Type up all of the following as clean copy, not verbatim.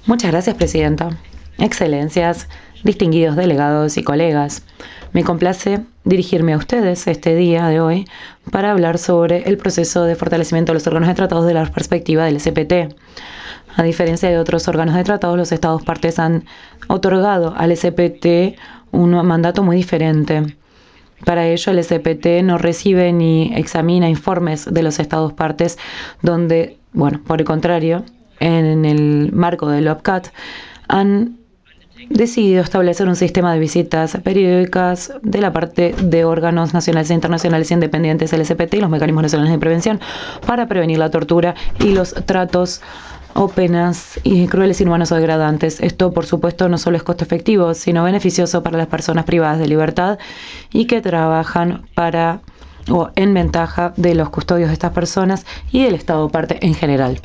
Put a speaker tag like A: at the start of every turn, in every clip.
A: Muchas gracias, Presidenta. Excelencias, distinguidos delegados y colegas, me complace dirigirme a ustedes este día de hoy para hablar sobre el proceso de fortalecimiento de los órganos de tratados de la perspectiva del SPT. A diferencia de otros órganos de tratados, los Estados partes han otorgado al SPT un mandato muy diferente. Para ello, el SPT no recibe ni examina informes de los Estados partes, donde, por el contrario, en el marco del OPCAT, han decidido establecer un sistema de visitas periódicas de la parte de órganos nacionales e internacionales independientes del SPT y los mecanismos nacionales de prevención para prevenir la tortura y los tratos o penas crueles, inhumanos o degradantes. Esto, por supuesto, no solo es costo efectivo, sino beneficioso para las personas privadas de libertad y que trabajan para o en ventaja de los custodios de estas personas y del Estado parte en general.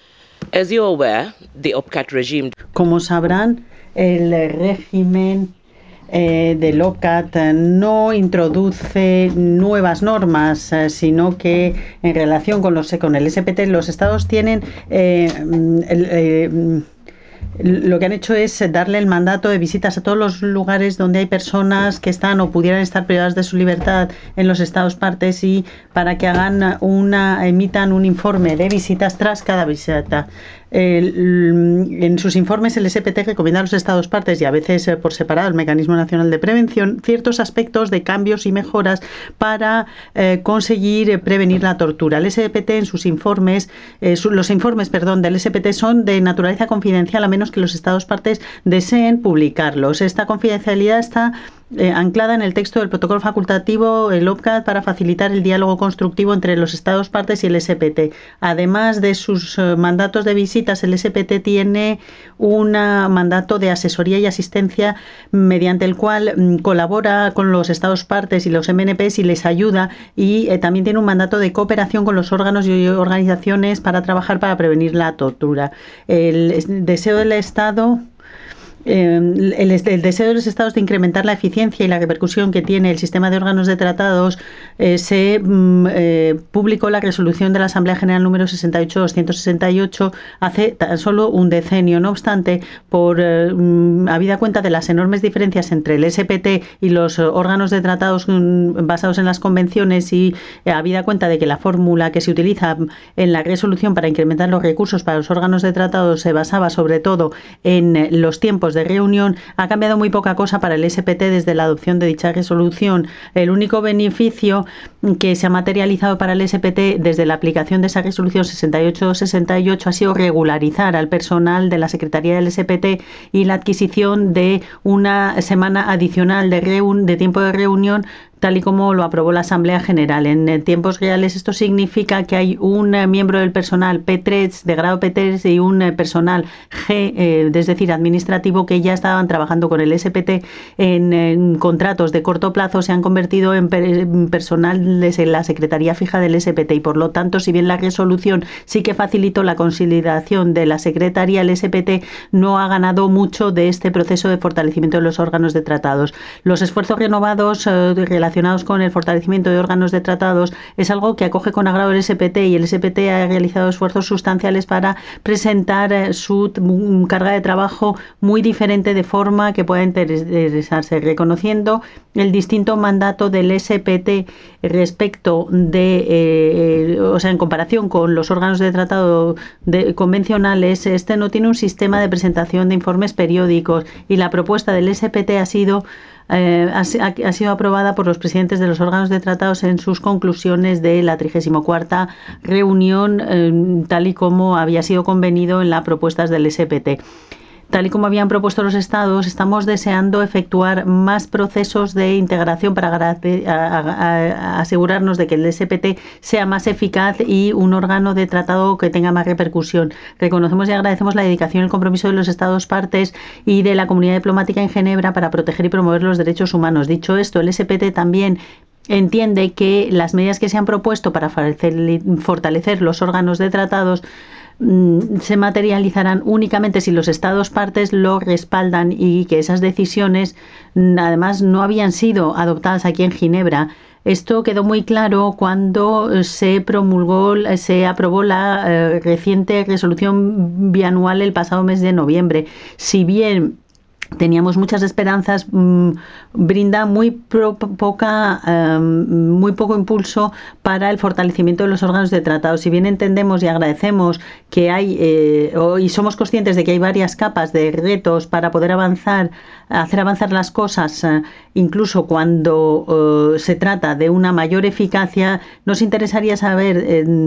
B: Como sabrán, el régimen del OPCAT no introduce nuevas normas, sino que en relación con el SPT, los estados tienen lo que han hecho es darle el mandato de visitas a todos los lugares donde hay personas que están o pudieran estar privadas de su libertad en los estados partes, y para que emitan un informe de visitas tras cada visita. En sus informes el SPT recomienda a los estados partes, y a veces por separado el Mecanismo Nacional de Prevención, ciertos aspectos de cambios y mejoras para conseguir prevenir la tortura. El SPT en sus informes, los informes del SPT son de naturaleza confidencial, a menos que los estados partes deseen publicarlos. Esta confidencialidad está anclada en el texto del protocolo facultativo, el OPCAT, para facilitar el diálogo constructivo entre los estados partes y el SPT. Además de sus mandatos de visitas, el SPT tiene un mandato de asesoría y asistencia mediante el cual colabora con los estados partes y los MNPs y les ayuda, y también tiene un mandato de cooperación con los órganos y organizaciones para trabajar para prevenir la tortura. El deseo del Estado el deseo de los estados de incrementar la eficiencia y la repercusión que tiene el sistema de órganos de tratados, se publicó la resolución de la Asamblea General número 68-268 hace tan solo un decenio. No obstante, habida cuenta de las enormes diferencias entre el SPT y los órganos de tratados basados en las convenciones, y habida cuenta de que la fórmula que se utiliza en la resolución para incrementar los recursos para los órganos de tratados se basaba sobre todo en los tiempos de reunión, ha cambiado muy poca cosa para el SPT desde la adopción de dicha resolución. El único beneficio que se ha materializado para el SPT desde la aplicación de esa resolución 68-68 ha sido regularizar al personal de la Secretaría del SPT y la adquisición de una semana adicional de tiempo de reunión, tal y como lo aprobó la Asamblea General. En tiempos reales esto significa que hay un miembro del personal P3, de grado P3, y un personal G, es decir, administrativo, que ya estaban trabajando con el SPT en contratos de corto plazo, se han convertido en personal de la Secretaría Fija del SPT, y por lo tanto, si bien la resolución sí que facilitó la consolidación de la Secretaría, el SPT no ha ganado mucho de este proceso de fortalecimiento de los órganos de tratados. Los esfuerzos renovados relacionados con el fortalecimiento de órganos de tratados es algo que acoge con agrado el SPT, y el SPT ha realizado esfuerzos sustanciales para presentar su carga de trabajo muy diferente, de forma que pueda interesarse, reconociendo el distinto mandato del SPT respecto de, en comparación con los órganos de tratado convencionales. Este no tiene un sistema de presentación de informes periódicos, y la propuesta del SPT ha sido aprobada por los presidentes de los órganos de tratados en sus conclusiones de la 34ª reunión, tal y como había sido convenido en las propuestas del SPT. Tal y como habían propuesto los estados, estamos deseando efectuar más procesos de integración para asegurarnos de que el SPT sea más eficaz y un órgano de tratado que tenga más repercusión. Reconocemos y agradecemos la dedicación y el compromiso de los estados partes y de la comunidad diplomática en Ginebra para proteger y promover los derechos humanos. Dicho esto, el SPT también entiende que las medidas que se han propuesto para fortalecer los órganos de tratados se materializarán únicamente si los estados partes lo respaldan, y que esas decisiones además no habían sido adoptadas aquí en Ginebra Esto quedó muy claro cuando se aprobó la reciente resolución bianual el pasado mes de noviembre. Si bien teníamos muchas esperanzas, brinda muy poco impulso para el fortalecimiento de los órganos de tratado. Si bien entendemos y agradecemos que hay y somos conscientes de que hay varias capas de retos para poder hacer avanzar las cosas, incluso cuando se trata de una mayor eficacia, nos interesaría saber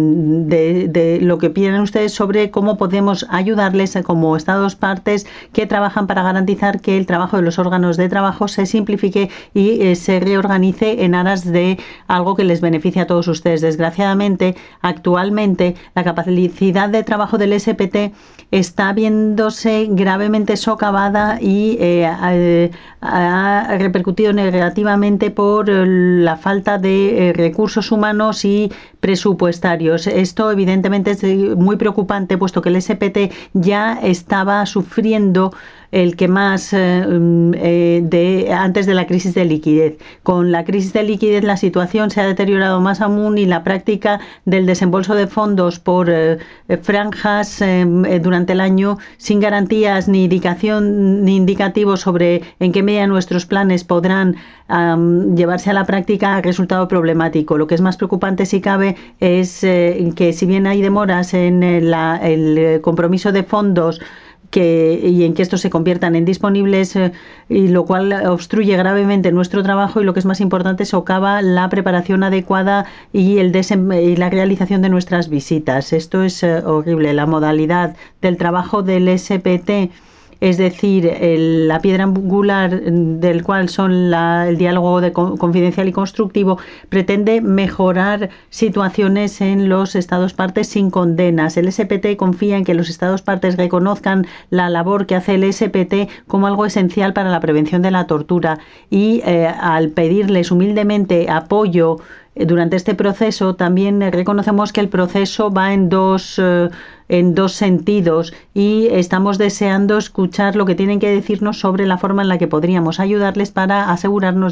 B: de lo que piensan ustedes sobre cómo podemos ayudarles como Estados partes que trabajan para garantizar que el trabajo de los órganos de trabajo se simplifique y se reorganice en aras de algo que les beneficie a todos ustedes. Desgraciadamente, actualmente, la capacidad de trabajo del SPT está viéndose gravemente socavada y ha repercutido negativamente por la falta de recursos humanos y presupuestarios. Esto evidentemente es muy preocupante, puesto que el SPT ya estaba sufriendo el que más antes de la crisis de liquidez. Con la crisis de liquidez la situación se ha deteriorado más aún y la práctica del desembolso de fondos por franjas durante el año sin garantías ni indicativos sobre en qué medida nuestros planes podrán llevarse a la práctica ha resultado problemático. Lo que es más preocupante, si cabe, es que si bien hay demoras en el compromiso de fondos y en que estos se conviertan en disponibles, y lo cual obstruye gravemente nuestro trabajo y, lo que es más importante, socava la preparación adecuada y la realización de nuestras visitas. Esto es horrible. La modalidad del trabajo del SPT, es decir, la piedra angular del cual son el diálogo confidencial y constructivo, pretende mejorar situaciones en los Estados partes sin condenas. El SPT confía en que los Estados partes reconozcan la labor que hace el SPT como algo esencial para la prevención de la tortura y al pedirles humildemente apoyo durante este proceso, también reconocemos que el proceso va en dos sentidos y estamos deseando escuchar lo que tienen que decirnos sobre la forma en la que podríamos ayudarles para asegurarnos